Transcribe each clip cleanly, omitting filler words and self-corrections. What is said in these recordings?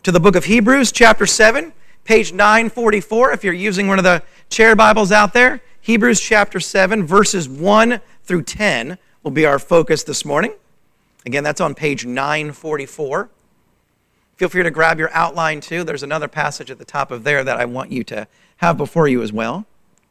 to the book of Hebrews, chapter 7, page 944. If you're using one of the chair Bibles out there, Hebrews chapter 7, verses 1 through 10 will be our focus this morning. Again, that's on page 944. Feel free to grab your outline too. There's another passage at the top of there that I want you to have before you as well.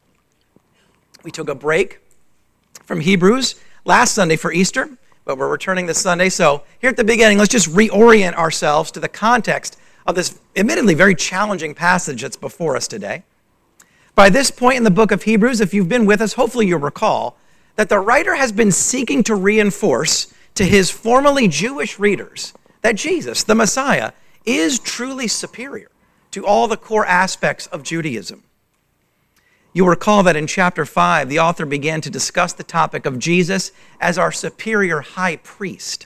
We took a break from Hebrews last Sunday for Easter, but we're returning this Sunday. So here at the beginning, let's just reorient ourselves to the context of this admittedly very challenging passage that's before us today. By this point in the book of Hebrews, if you've been with us, hopefully you'll recall that the writer has been seeking to reinforce to his formerly Jewish readers that Jesus, the Messiah, is truly superior to all the core aspects of Judaism. You'll recall that in chapter 5, the author began to discuss the topic of Jesus as our superior high priest.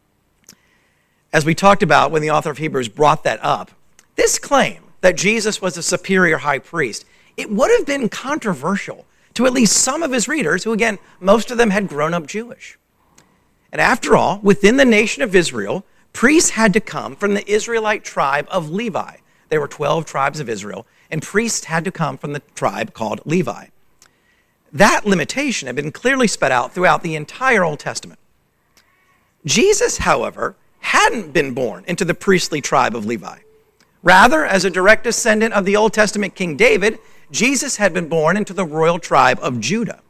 As we talked about when the author of Hebrews brought that up, this claim that Jesus was a superior high priest, it would have been controversial to at least some of his readers who, again, most of them had grown up Jewish. And after all, within the nation of Israel, priests had to come from the Israelite tribe of Levi. There were 12 tribes of Israel, and priests had to come from the tribe called Levi. That limitation had been clearly spelled out throughout the entire Old Testament. Jesus, however, hadn't been born into the priestly tribe of Levi. Rather, as a direct descendant of the Old Testament King David, Jesus had been born into the royal tribe of Judah.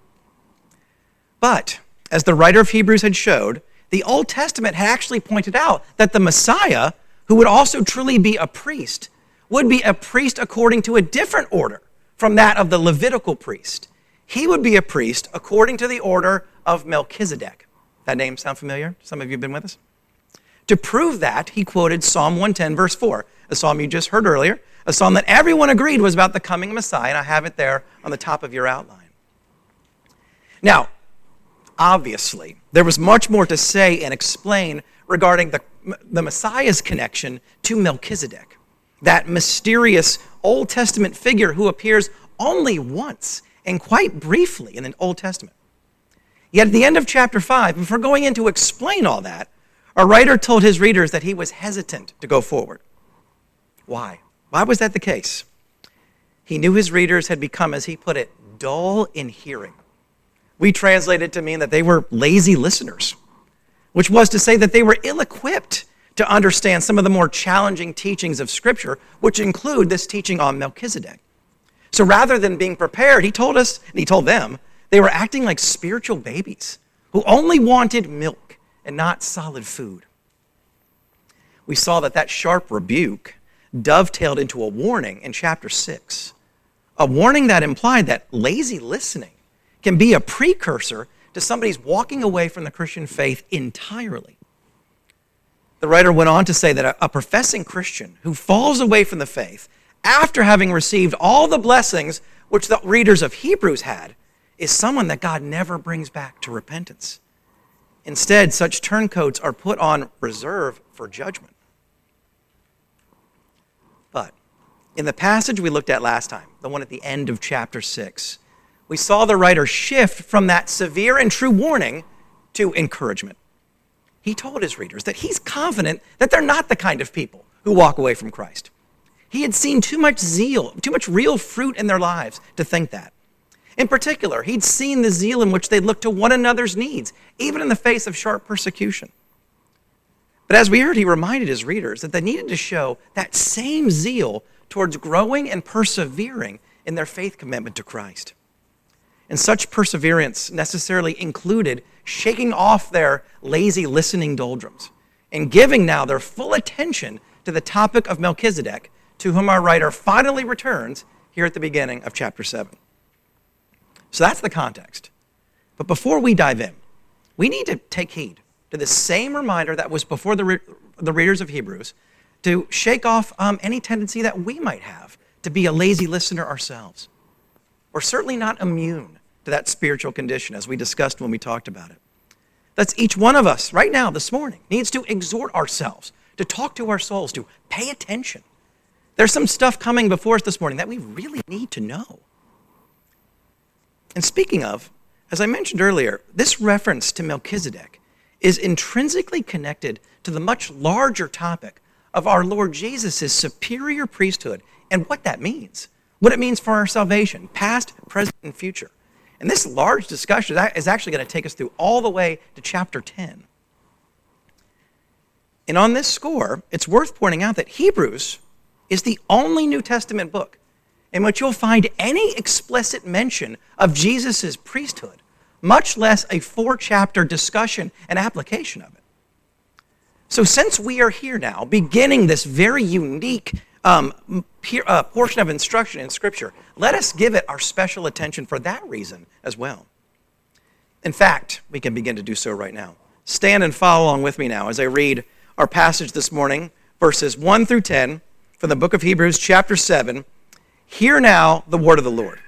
But, as the writer of Hebrews had showed, the Old Testament had actually pointed out that the Messiah, who would also truly be a priest, would be a priest according to a different order from that of the Levitical priest. He would be a priest according to the order of Melchizedek. That name sound familiar? Some of you have been with us? To prove that, he quoted Psalm 110, verse 4, a psalm you just heard earlier, a psalm that everyone agreed was about the coming Messiah, and I have it there on the top of your outline. Now, obviously, there was much more to say and explain regarding the Messiah's connection to Melchizedek, that mysterious Old Testament figure who appears only once and quite briefly in the Old Testament. Yet at the end of chapter 5, before going in to explain all that, our writer told his readers that he was hesitant to go forward. Why? Why was that the case? He knew his readers had become, as he put it, dull in hearing. We translate it to mean that they were lazy listeners, which was to say that they were ill-equipped to understand some of the more challenging teachings of Scripture, which include this teaching on Melchizedek. So rather than being prepared, he told us, and he told them, they were acting like spiritual babies who only wanted milk and not solid food. We saw that sharp rebuke dovetailed into a warning in chapter 6, a warning that implied that lazy listening can be a precursor to somebody's walking away from the Christian faith entirely. The writer went on to say that a professing Christian who falls away from the faith after having received all the blessings which the readers of Hebrews had is someone that God never brings back to repentance. Instead, such turncoats are put on reserve for judgment. But in the passage we looked at last time, the one at the end of chapter 6, we saw the writer shift from that severe and true warning to encouragement. He told his readers that he's confident that they're not the kind of people who walk away from Christ. He had seen too much zeal, too much real fruit in their lives to think that. In particular, he'd seen the zeal in which they looked to one another's needs, even in the face of sharp persecution. But as we heard, he reminded his readers that they needed to show that same zeal towards growing and persevering in their faith commitment to Christ. And such perseverance necessarily included shaking off their lazy listening doldrums and giving now their full attention to the topic of Melchizedek, to whom our writer finally returns here at the beginning of chapter 7. So that's the context. But before we dive in, we need to take heed to the same reminder that was before the readers of Hebrews, to shake off any tendency that we might have to be a lazy listener ourselves. We're certainly not immune to that spiritual condition, as we discussed when we talked about it. That's each one of us right now, this morning, needs to exhort ourselves, to talk to our souls, to pay attention. There's some stuff coming before us this morning that we really need to know. And speaking of, as I mentioned earlier, this reference to Melchizedek is intrinsically connected to the much larger topic of our Lord Jesus' superior priesthood and what that means, what it means for our salvation, past, present, and future. And this large discussion is actually going to take us through all the way to chapter 10. And on this score, it's worth pointing out that Hebrews is the only New Testament book in which you'll find any explicit mention of Jesus' priesthood, much less a 4-chapter discussion and application of it. So since we are here now, beginning this very unique portion of instruction in Scripture, let us give it our special attention for that reason as well. In fact, we can begin to do so right now. Stand and follow along with me now as I read our passage this morning, verses 1 through 10, from the book of Hebrews, chapter 7. Hear now the word of the Lord.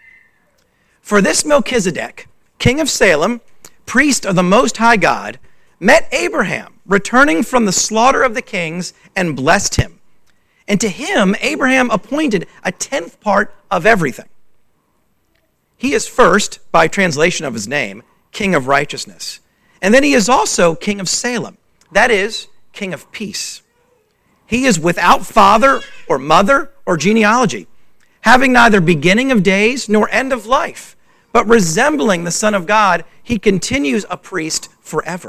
For this Melchizedek, king of Salem, priest of the Most High God, met Abraham, returning from the slaughter of the kings, and blessed him. And to him Abraham appointed a 10th part of everything. He is first, by translation of his name, King of Righteousness. And then he is also King of Salem, that is, King of Peace. He is without father or mother or genealogy, having neither beginning of days nor end of life, but resembling the Son of God, he continues a priest forever.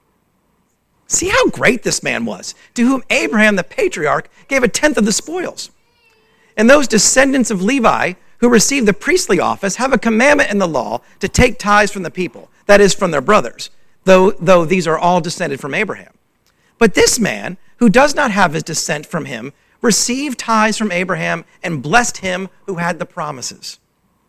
See how great this man was, to whom Abraham the patriarch gave a 10th of the spoils. And those descendants of Levi who received the priestly office have a commandment in the law to take tithes from the people, that is, from their brothers, though these are all descended from Abraham. But this man, who does not have his descent from him, received tithes from Abraham and blessed him who had the promises.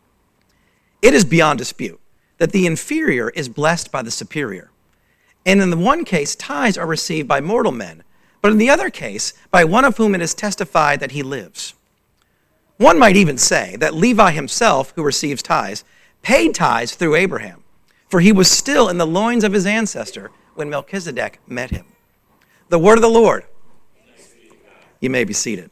It is beyond dispute that the inferior is blessed by the superior. And in the one case, tithes are received by mortal men, but in the other case, by one of whom it is testified that he lives. One might even say that Levi himself, who receives tithes, paid tithes through Abraham, for he was still in the loins of his ancestor when Melchizedek met him. The word of the Lord. You may be seated.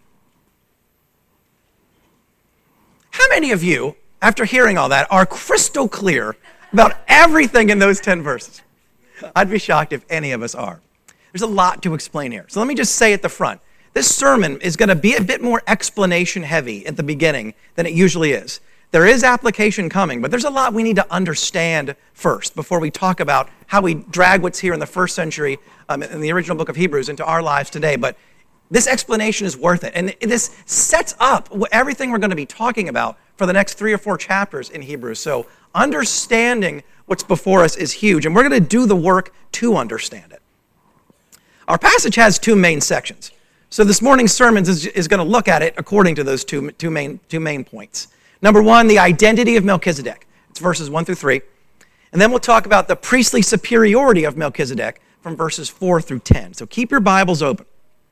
How many of you, after hearing all that, are crystal clear about everything in those 10 verses? I'd be shocked if any of us are. There's a lot to explain here. So let me just say at the front, this sermon is going to be a bit more explanation heavy at the beginning than it usually is. There is application coming, but there's a lot we need to understand first before we talk about how we drag what's here in the first century in the original book of Hebrews into our lives today. But this explanation is worth it. And this sets up everything we're going to be talking about for the next 3 or 4 chapters in Hebrews. So understanding what's before us is huge, and we're going to do the work to understand it. Our passage has 2 main sections. So this morning's sermon is going to look at it according to those two main points. Number 1, the identity of Melchizedek. It's verses 1 through 3. And then we'll talk about the priestly superiority of Melchizedek from verses 4 through 10. So keep your Bibles open.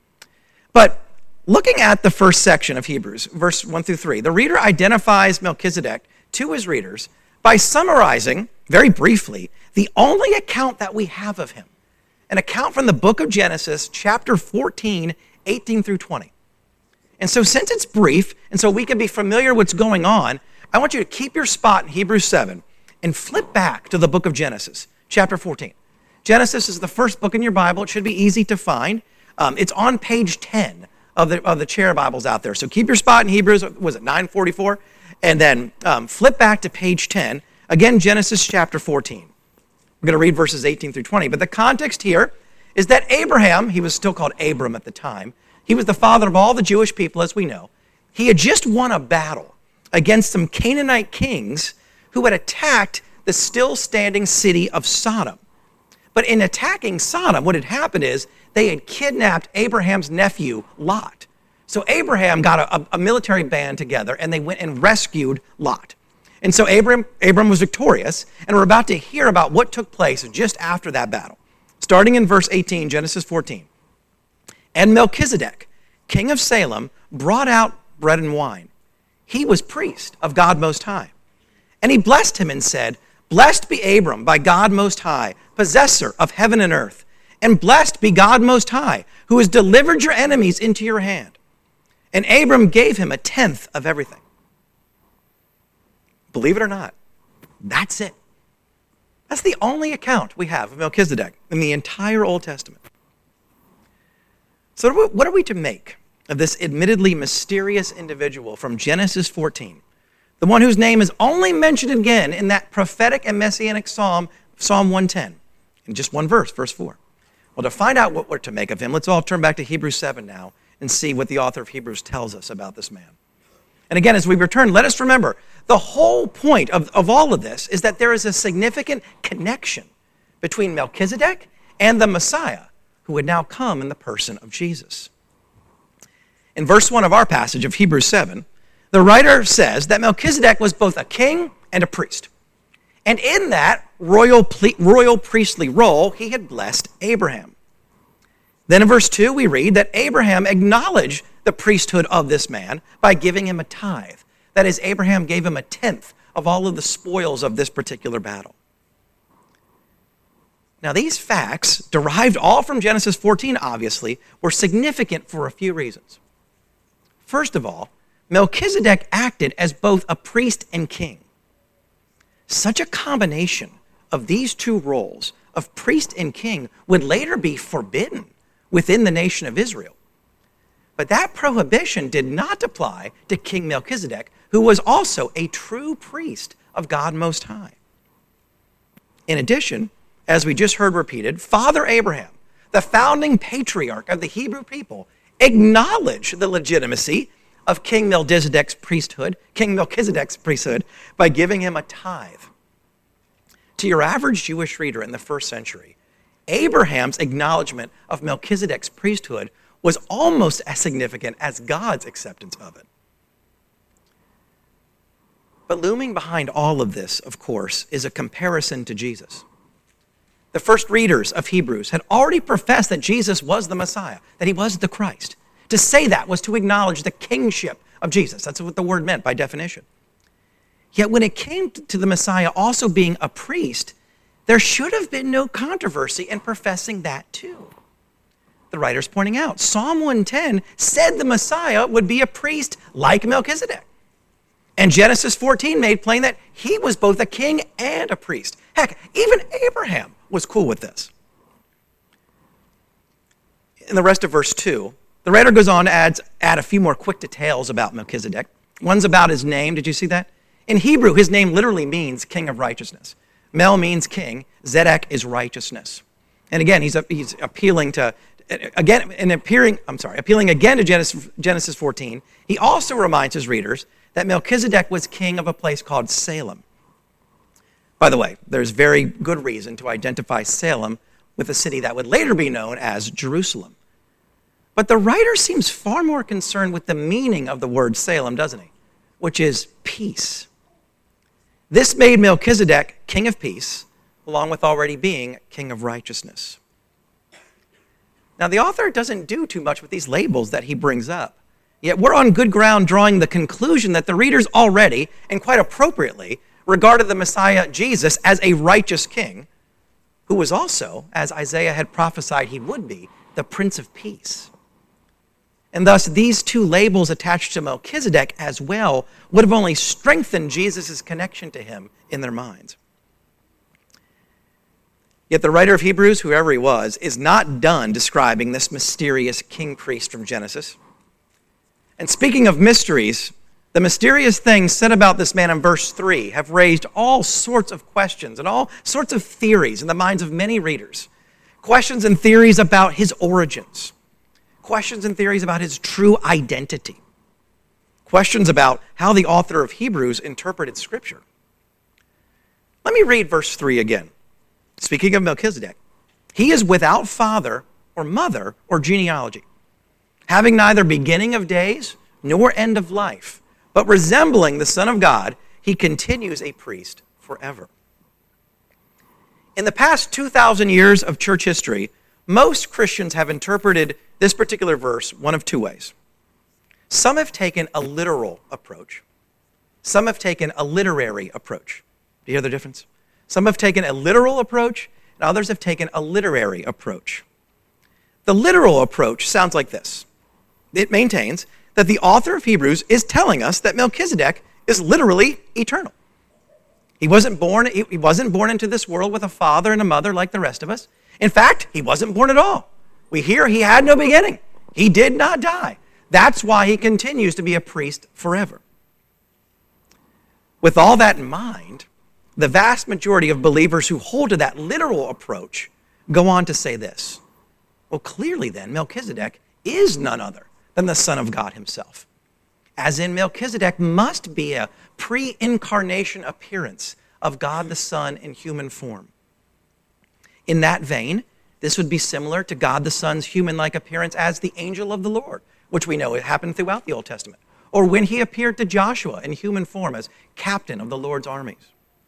But looking at the first section of Hebrews, verse 1 through 3, the reader identifies Melchizedek to his readers by summarizing, very briefly, the only account that we have of him. An account from the book of Genesis, chapter 14, 18 through 20. And so since it's brief, and so we can be familiar with what's going on, I want you to keep your spot in Hebrews 7 and flip back to the book of Genesis, chapter 14. Genesis is the first book in your Bible. It should be easy to find. It's on page 10 of the chair Bibles out there. So keep your spot in Hebrews, was it 944? And then flip back to page 10. Again, Genesis chapter 14. We're going to read verses 18 through 20. But the context here is that Abraham, he was still called Abram at the time, he was the father of all the Jewish people, as we know. He had just won a battle against some Canaanite kings who had attacked the still standing city of Sodom. But in attacking Sodom, what had happened is they had kidnapped Abraham's nephew, Lot. So Abraham got a military band together, and they went and rescued Lot. And so Abram was victorious, and we're about to hear about what took place just after that battle. Starting in verse 18, Genesis 14. And Melchizedek, king of Salem, brought out bread and wine. He was priest of God Most High. And he blessed him and said, Blessed be Abram by God Most High, possessor of heaven and earth. And blessed be God Most High, who has delivered your enemies into your hand. And Abram gave him a 10th of everything. Believe it or not, that's it. That's the only account we have of Melchizedek in the entire Old Testament. So what are we to make of this admittedly mysterious individual from Genesis 14, the one whose name is only mentioned again in that prophetic and messianic psalm, Psalm 110, in just one verse, verse 4? Well, to find out what we're to make of him, let's all turn back to Hebrews 7 now and see what the author of Hebrews tells us about this man. And again, as we return, let us remember, the whole point of all of this is that there is a significant connection between Melchizedek and the Messiah, who would now come in the person of Jesus. In verse 1 of our passage of Hebrews 7, the writer says that Melchizedek was both a king and a priest. And in that royal priestly role, he had blessed Abraham. Then in verse 2, we read that Abraham acknowledged the priesthood of this man by giving him a tithe. That is, Abraham gave him a tenth of all of the spoils of this particular battle. Now, these facts, derived all from Genesis 14, obviously, were significant for a few reasons. First of all, Melchizedek acted as both a priest and king. Such a combination of these two roles, of priest and king, would later be forbidden within the nation of Israel. But that prohibition did not apply to King Melchizedek, who was also a true priest of God Most High. In addition, as we just heard repeated, Father Abraham, the founding patriarch of the Hebrew people, acknowledged the legitimacy of King Melchizedek's priesthood by giving him a tithe. To your average Jewish reader in the first century, Abraham's acknowledgement of Melchizedek's priesthood was almost as significant as God's acceptance of it. But looming behind all of this, of course, is a comparison to Jesus. The first readers of Hebrews had already professed that Jesus was the Messiah, that he was the Christ. To say that was to acknowledge the kingship of Jesus. That's what the word meant by definition. Yet when it came to the Messiah also being a priest, there should have been no controversy in professing that too. The writer's pointing out, Psalm 110 said the Messiah would be a priest like Melchizedek. And Genesis 14 made plain that he was both a king and a priest. Heck, even Abraham was cool with this. In the rest of verse 2, the writer goes on to add a few more quick details about Melchizedek. One's about his name. Did you see that? In Hebrew, his name literally means king of righteousness. Mel means king. Zedek is righteousness. And again, he's appealing again to Genesis 14. He also reminds his readers that Melchizedek was king of a place called Salem. By the way, there's very good reason to identify Salem with a city that would later be known as Jerusalem. But the writer seems far more concerned with the meaning of the word Salem, doesn't he? Which is peace. This made Melchizedek king of peace, along with already being king of righteousness. Now, the author doesn't do too much with these labels that he brings up. Yet we're on good ground drawing the conclusion that the readers already, and quite appropriately, regarded the Messiah, Jesus, as a righteous king, who was also, as Isaiah had prophesied he would be, the Prince of Peace. And thus, these two labels attached to Melchizedek as well would have only strengthened Jesus' connection to him in their minds. Yet the writer of Hebrews, whoever he was, is not done describing this mysterious king-priest from Genesis. And speaking of mysteries, the mysterious things said about this man in verse 3 have raised all sorts of questions and all sorts of theories in the minds of many readers. Questions and theories about his origins. Questions and theories about his true identity. Questions about how the author of Hebrews interpreted Scripture. Let me read verse 3 again. Speaking of Melchizedek, he is without father or mother or genealogy, having neither beginning of days nor end of life, but resembling the Son of God, he continues a priest forever. In the past 2,000 years of church history, most Christians have interpreted this particular verse one of two ways. Some have taken a literal approach. Some have taken a literary approach. Do you hear the difference? Some have taken a literal approach, and others have taken a literary approach. The literal approach sounds like this. It maintains that the author of Hebrews is telling us that Melchizedek is literally eternal. He wasn't born into this world with a father and a mother like the rest of us. In fact, he wasn't born at all. We hear he had no beginning. He did not die. That's why he continues to be a priest forever. With all that in mind, the vast majority of believers who hold to that literal approach go on to say this. Well, clearly then, Melchizedek is none other than the Son of God himself. As in, Melchizedek must be a pre-incarnation appearance of God the Son in human form. In that vein, this would be similar to God the Son's human-like appearance as the angel of the Lord, which we know it happened throughout the Old Testament, or when he appeared to Joshua in human form as captain of the Lord's armies.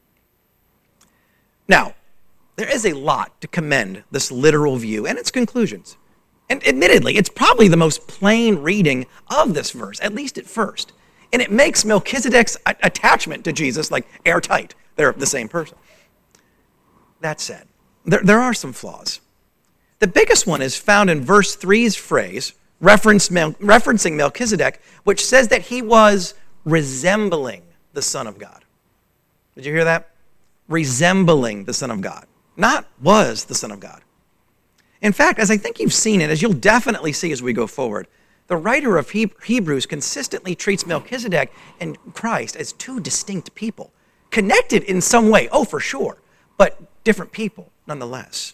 Now, there is a lot to commend this literal view and its conclusions. And admittedly, it's probably the most plain reading of this verse, at least at first. And it makes Melchizedek's attachment to Jesus like airtight. They're the same person. That said, there are some flaws. The biggest one is found in verse 3's phrase, referencing Melchizedek, which says that he was resembling the Son of God. Did you hear that? Resembling the Son of God, not was the Son of God. In fact, as I think you've seen it, as you'll definitely see as we go forward, the writer of Hebrews consistently treats Melchizedek and Christ as two distinct people, connected in some way, oh, for sure, but different people nonetheless.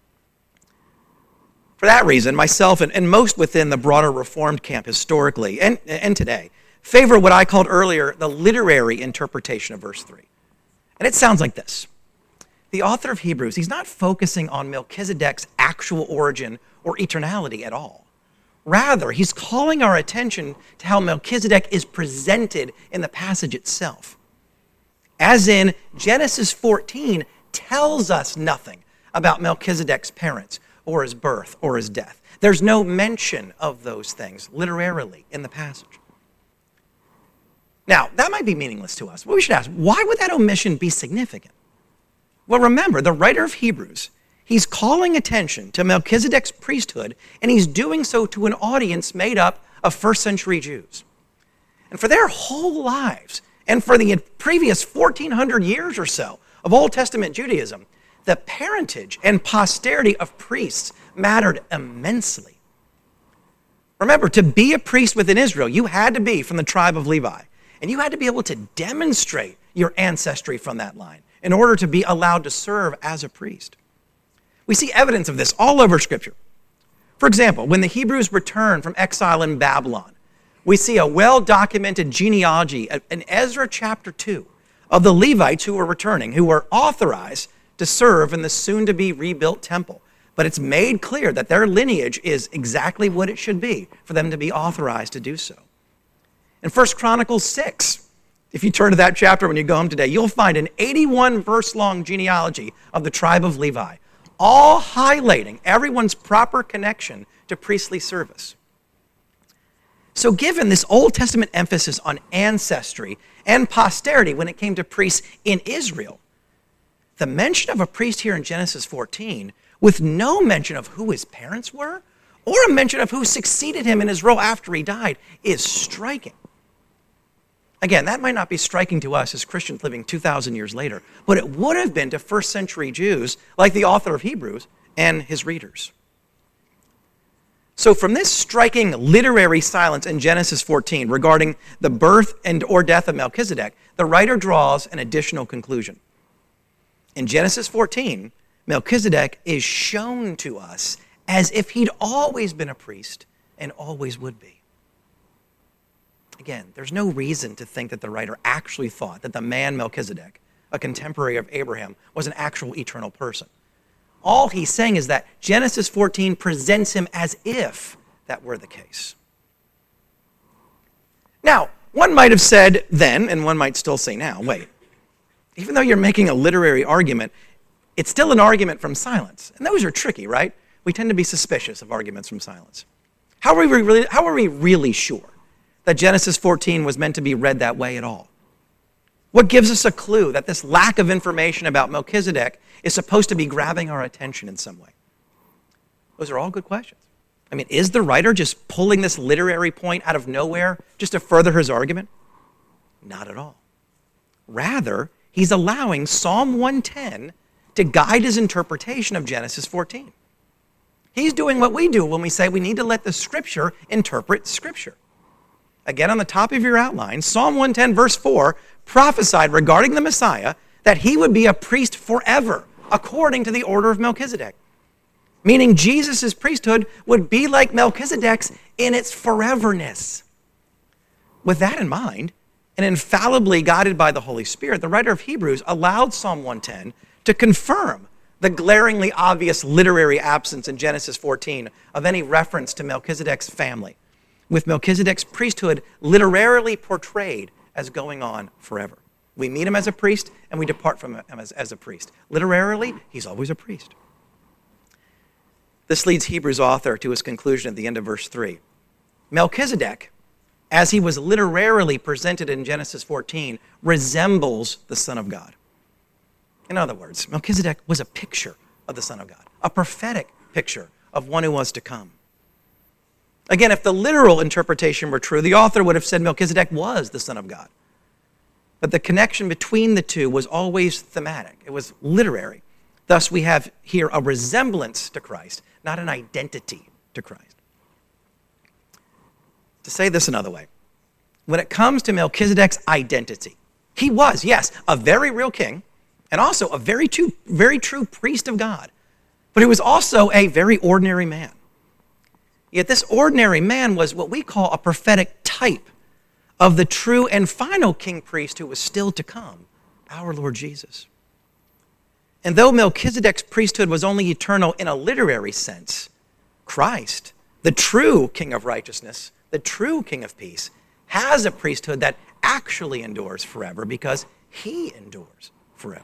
For that reason, myself and most within the broader Reformed camp historically and today favor what I called earlier the literary interpretation of verse 3. And it sounds like this. The author of Hebrews, he's not focusing on Melchizedek's actual origin or eternality at all. Rather, he's calling our attention to how Melchizedek is presented in the passage itself. As in, Genesis 14 tells us nothing about Melchizedek's parents or his birth or his death. There's no mention of those things literarily in the passage. Now, that might be meaningless to us, but we should ask, why would that omission be significant? Well, remember, the writer of Hebrews, he's calling attention to Melchizedek's priesthood, and he's doing so to an audience made up of first century Jews. And for their whole lives, and for the previous 1,400 years or so of Old Testament Judaism, the parentage and posterity of priests mattered immensely. Remember, to be a priest within Israel, you had to be from the tribe of Levi, and you had to be able to demonstrate your ancestry from that line in order to be allowed to serve as a priest. We see evidence of this all over Scripture. For example, when the Hebrews returned from exile in Babylon, we see a well-documented genealogy in Ezra chapter 2 of the Levites who were returning, who were authorized to serve in the soon-to-be rebuilt temple. But it's made clear that their lineage is exactly what it should be for them to be authorized to do so. In 1 Chronicles 6, if you turn to that chapter when you go home today, you'll find an 81-verse-long genealogy of the tribe of Levi, all highlighting everyone's proper connection to priestly service. So given this Old Testament emphasis on ancestry and posterity when it came to priests in Israel, the mention of a priest here in Genesis 14, with no mention of who his parents were, or a mention of who succeeded him in his role after he died, is striking. Again, that might not be striking to us as Christians living 2,000 years later, but it would have been to first century Jews like the author of Hebrews and his readers. So from this striking literary silence in Genesis 14 regarding the birth and or death of Melchizedek, the writer draws an additional conclusion. In Genesis 14, Melchizedek is shown to us as if he'd always been a priest and always would be. Again, there's no reason to think that the writer actually thought that the man Melchizedek, a contemporary of Abraham, was an actual eternal person. All he's saying is that Genesis 14 presents him as if that were the case. Now, one might have said then, and one might still say now, wait, even though you're making a literary argument, it's still an argument from silence. And those are tricky, right? We tend to be suspicious of arguments from silence. How are we really sure that Genesis 14 was meant to be read that way at all? What gives us a clue that this lack of information about Melchizedek is supposed to be grabbing our attention in some way? Those are all good questions. I mean, is the writer just pulling this literary point out of nowhere just to further his argument? Not at all. Rather, he's allowing Psalm 110 to guide his interpretation of Genesis 14. He's doing what we do when we say we need to let the Scripture interpret Scripture. Again, on the top of your outline, Psalm 110, verse 4, prophesied regarding the Messiah that he would be a priest forever, according to the order of Melchizedek. Meaning Jesus' priesthood would be like Melchizedek's in its foreverness. With that in mind, and infallibly guided by the Holy Spirit, the writer of Hebrews allowed Psalm 110 to confirm the glaringly obvious literary absence in Genesis 14 of any reference to Melchizedek's family, with Melchizedek's priesthood literarily portrayed as going on forever. We meet him as a priest, and we depart from him as a priest. Literarily, he's always a priest. This leads Hebrews' author to his conclusion at the end of verse 3. Melchizedek, as he was literarily presented in Genesis 14, resembles the Son of God. In other words, Melchizedek was a picture of the Son of God, a prophetic picture of one who was to come. Again, if the literal interpretation were true, the author would have said Melchizedek was the Son of God. But the connection between the two was always thematic. It was literary. Thus, we have here a resemblance to Christ, not an identity to Christ. To say this another way, when it comes to Melchizedek's identity, he was, yes, a very real king, and also a very true priest of God. But he was also a very ordinary man. Yet this ordinary man was what we call a prophetic type of the true and final king priest who was still to come, our Lord Jesus. And though Melchizedek's priesthood was only eternal in a literary sense, Christ, the true king of righteousness, the true king of peace, has a priesthood that actually endures forever because he endures forever.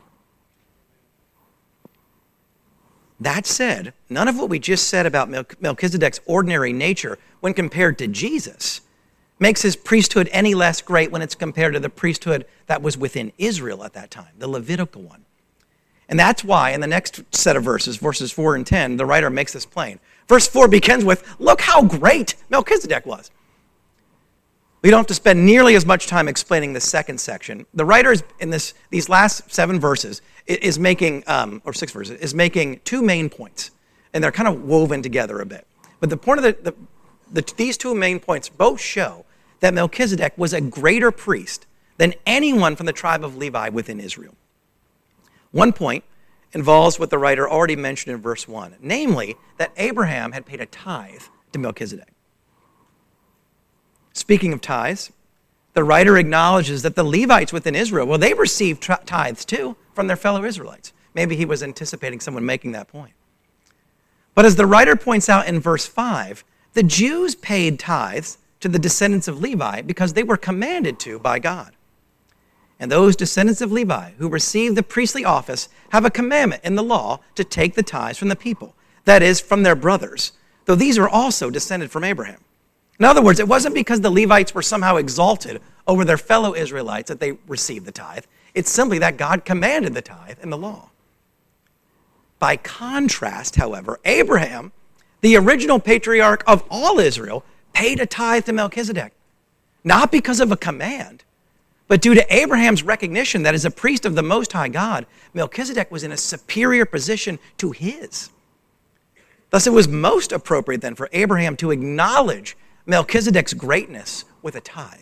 That said, none of what we just said about Melchizedek's ordinary nature when compared to Jesus makes his priesthood any less great when it's compared to the priesthood that was within Israel at that time, the Levitical one. And that's why in the next set of verses, verses 4 and 10, the writer makes this plain. Verse 4 begins with, look how great Melchizedek was. We don't have to spend nearly as much time explaining the second section. The writer in these last 7 verses is making, or 6 verses, is making 2 main points. And they're kind of woven together a bit. But the point of these 2 main points both show that Melchizedek was a greater priest than anyone from the tribe of Levi within Israel. One point involves what the writer already mentioned in verse 1, namely that Abraham had paid a tithe to Melchizedek. Speaking of tithes, the writer acknowledges that the Levites within Israel, well, they received tithes too from their fellow Israelites. Maybe he was anticipating someone making that point. But as the writer points out in verse 5, the Jews paid tithes to the descendants of Levi because they were commanded to by God. And those descendants of Levi who received the priestly office have a commandment in the law to take the tithes from the people, that is, from their brothers, though these are also descended from Abraham. In other words, it wasn't because the Levites were somehow exalted over their fellow Israelites that they received the tithe. It's simply that God commanded the tithe in the law. By contrast, however, Abraham, the original patriarch of all Israel, paid a tithe to Melchizedek, not because of a command, but due to Abraham's recognition that as a priest of the Most High God, Melchizedek was in a superior position to his. Thus, it was most appropriate then for Abraham to acknowledge Melchizedek's greatness with a tithe.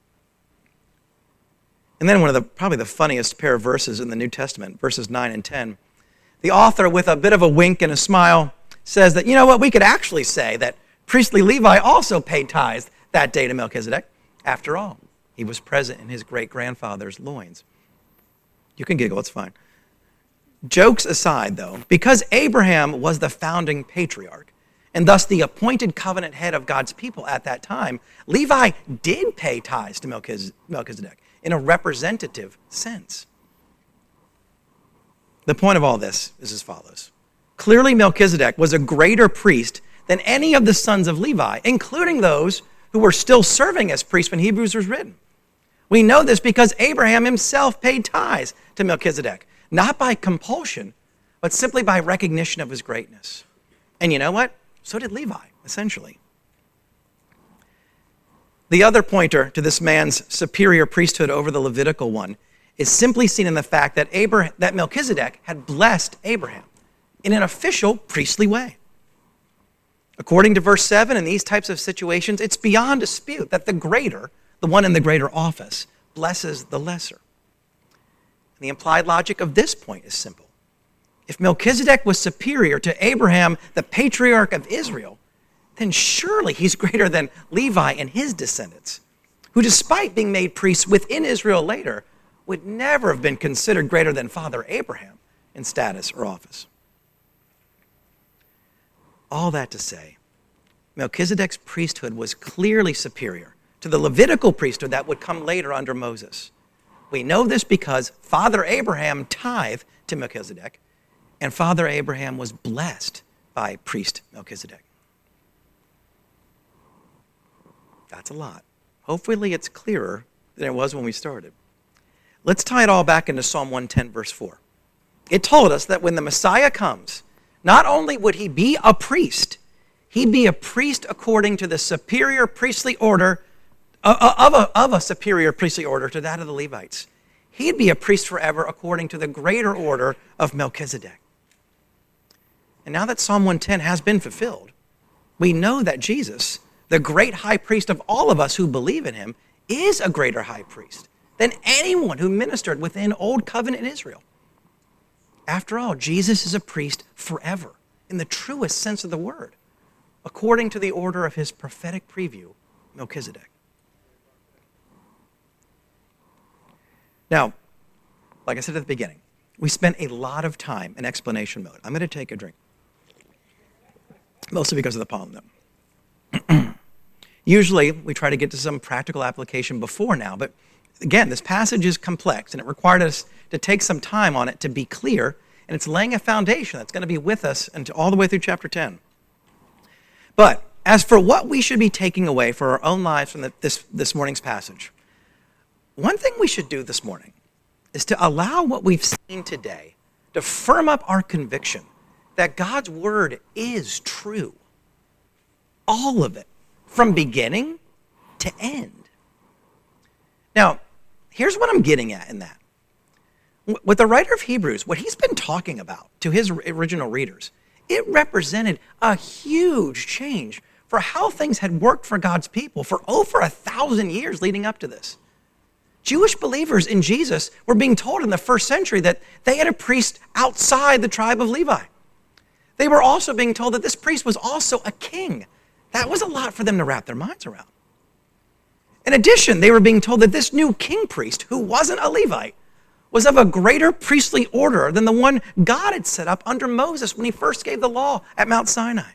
And then one of probably the funniest pair of verses in the New Testament, verses 9 and 10, the author, with a bit of a wink and a smile, says that, you know what, we could actually say that priestly Levi also paid tithes that day to Melchizedek. After all, he was present in his great-grandfather's loins. You can giggle, it's fine. Jokes aside, though, because Abraham was the founding patriarch, and thus the appointed covenant head of God's people at that time, Levi did pay tithes to Melchizedek in a representative sense. The point of all this is as follows. Clearly, Melchizedek was a greater priest than any of the sons of Levi, including those who were still serving as priests when Hebrews was written. We know this because Abraham himself paid tithes to Melchizedek, not by compulsion, but simply by recognition of his greatness. And you know what? So did Levi, essentially. The other pointer to this man's superior priesthood over the Levitical one is simply seen in the fact that Melchizedek had blessed Abraham in an official priestly way. According to verse 7, in these types of situations, it's beyond dispute that the greater, the one in the greater office, blesses the lesser. And the implied logic of this point is simple. If Melchizedek was superior to Abraham, the patriarch of Israel, then surely he's greater than Levi and his descendants, who despite being made priests within Israel later, would never have been considered greater than Father Abraham in status or office. All that to say, Melchizedek's priesthood was clearly superior to the Levitical priesthood that would come later under Moses. We know this because Father Abraham tithed to Melchizedek, and Father Abraham was blessed by priest Melchizedek. That's a lot. Hopefully it's clearer than it was when we started. Let's tie it all back into Psalm 110, verse 4. It told us that when the Messiah comes, not only would he be a priest, he'd be a priest according to the superior priestly order of a superior priestly order to that of the Levites. He'd be a priest forever according to the greater order of Melchizedek. And now that Psalm 110 has been fulfilled, we know that Jesus, the great high priest of all of us who believe in him, is a greater high priest than anyone who ministered within Old Covenant Israel. After all, Jesus is a priest forever, in the truest sense of the word, according to the order of his prophetic preview, Melchizedek. Now, like I said at the beginning, we spent a lot of time in explanation mode. I'm going to take a drink, mostly because of the pollen, though. Usually, we try to get to some practical application before now, but again, this passage is complex, and it required us to take some time on it to be clear, and it's laying a foundation that's going to be with us until all the way through chapter 10. But as for what we should be taking away for our own lives from this morning's passage, one thing we should do this morning is to allow what we've seen today to firm up our conviction that God's word is true. All of it, from beginning to end. Now, here's what I'm getting at in that. With the writer of Hebrews, what he's been talking about to his original readers, it represented a huge change for how things had worked for God's people for over 1,000 years leading up to this. Jewish believers in Jesus were being told in the first century that they had a priest outside the tribe of Levi. They were also being told that this priest was also a king. That was a lot for them to wrap their minds around. In addition, they were being told that this new king priest, who wasn't a Levite, was of a greater priestly order than the one God had set up under Moses when he first gave the law at Mount Sinai.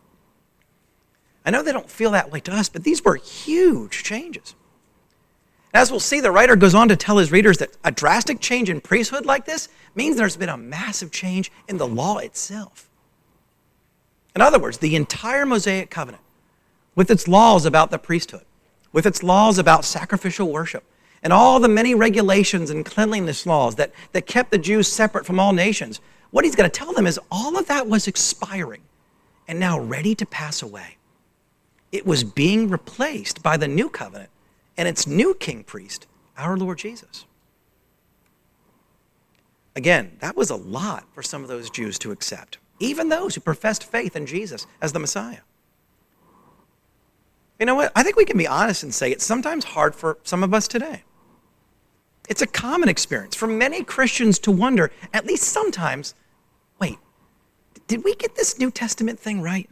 I know they don't feel that way to us, but these were huge changes. As we'll see, the writer goes on to tell his readers that a drastic change in priesthood like this means there's been a massive change in the law itself. In other words, the entire Mosaic covenant, with its laws about the priesthood, with its laws about sacrificial worship, and all the many regulations and cleanliness laws that kept the Jews separate from all nations, what he's going to tell them is all of that was expiring and now ready to pass away. It was being replaced by the new covenant and its new king priest, our Lord Jesus. Again, that was a lot for some of those Jews to accept, even those who professed faith in Jesus as the Messiah. You know what? I think we can be honest and say it's sometimes hard for some of us today. It's a common experience for many Christians to wonder, at least sometimes, wait, did we get this New Testament thing right?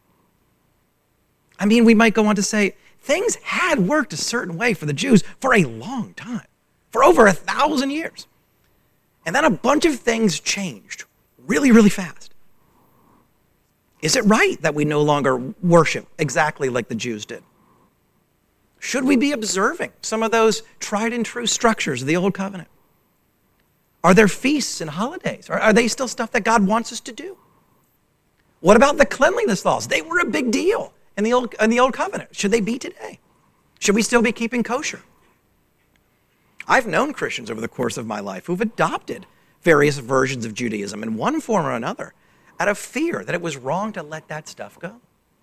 I mean, we might go on to say things had worked a certain way for the Jews for a long time, for over 1,000 years. And then a bunch of things changed really, really fast. Is it right that we no longer worship exactly like the Jews did? Should we be observing some of those tried and true structures of the Old Covenant? Are there feasts and holidays? Are they still stuff that God wants us to do? What about the cleanliness laws? They were a big deal in the Old Covenant. Should they be today? Should we still be keeping kosher? I've known Christians over the course of my life who've adopted various versions of Judaism in one form or another out of fear that it was wrong to let that stuff go.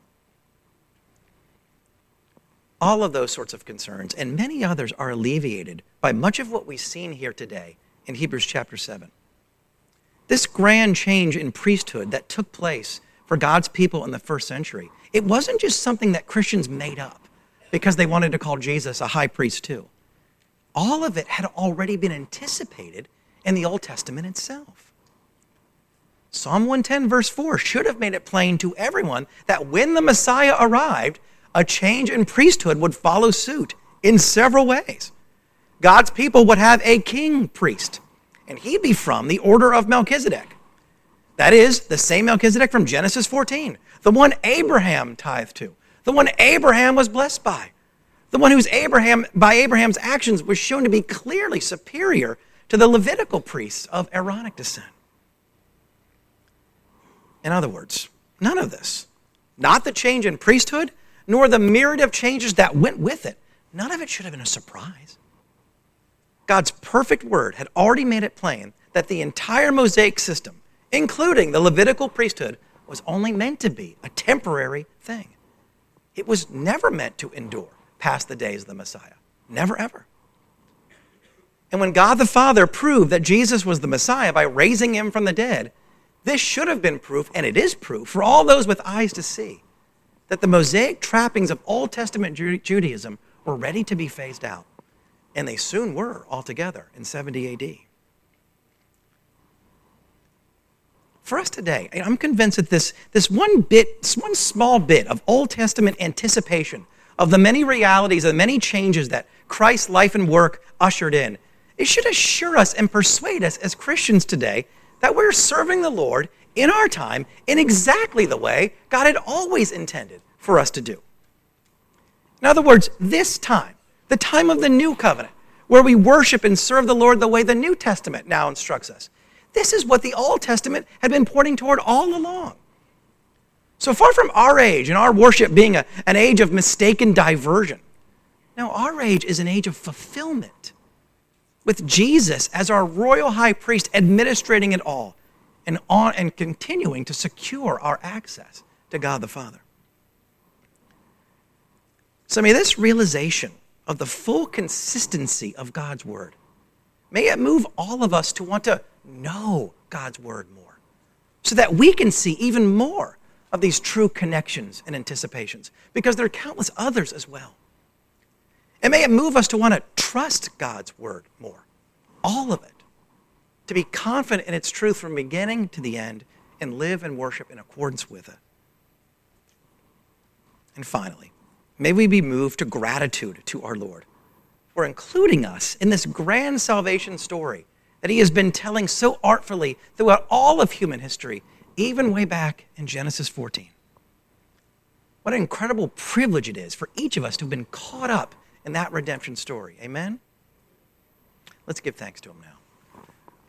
All of those sorts of concerns and many others are alleviated by much of what we've seen here today in Hebrews chapter 7. This grand change in priesthood that took place for God's people in the first century, it wasn't just something that Christians made up because they wanted to call Jesus a high priest too. All of it had already been anticipated in the Old Testament itself. Psalm 110 verse 4 should have made it plain to everyone that when the Messiah arrived, a change in priesthood would follow suit in several ways. God's people would have a king priest, and he'd be from the order of Melchizedek. That is, the same Melchizedek from Genesis 14, the one Abraham tithed to, the one Abraham was blessed by, the one whose by Abraham's actions was shown to be clearly superior to the Levitical priests of Aaronic descent. In other words, none of this, not the change in priesthood, nor the myriad of changes that went with it, none of it should have been a surprise. God's perfect word had already made it plain that the entire Mosaic system, including the Levitical priesthood, was only meant to be a temporary thing. It was never meant to endure past the days of the Messiah. Never, ever. And when God the Father proved that Jesus was the Messiah by raising him from the dead, this should have been proof, and it is proof, for all those with eyes to see, that the Mosaic trappings of Old Testament Judaism were ready to be phased out. And they soon were altogether in 70 AD. For us today, I'm convinced that this one small bit of Old Testament anticipation of the many realities and many changes that Christ's life and work ushered in, it should assure us and persuade us as Christians today that we're serving the Lord in our time in exactly the way God had always intended for us to do. In other words, this time, the time of the new covenant, where we worship and serve the Lord the way the New Testament now instructs us. This is what the Old Testament had been pointing toward all along. So far from our age and our worship being an age of mistaken diversion, now our age is an age of fulfillment, with Jesus as our royal high priest administrating it all and continuing to secure our access to God the Father. So may this realization of the full consistency of God's word, may it move all of us to want to know God's word more, so that we can see even more of these true connections and anticipations, because there are countless others as well. And may it move us to want to trust God's word more, all of it, to be confident in its truth from beginning to the end, and live and worship in accordance with it. And finally, may we be moved to gratitude to our Lord for including us in this grand salvation story that he has been telling so artfully throughout all of human history, even way back in Genesis 14. What an incredible privilege it is for each of us to have been caught up in that redemption story. Amen? Let's give thanks to him now.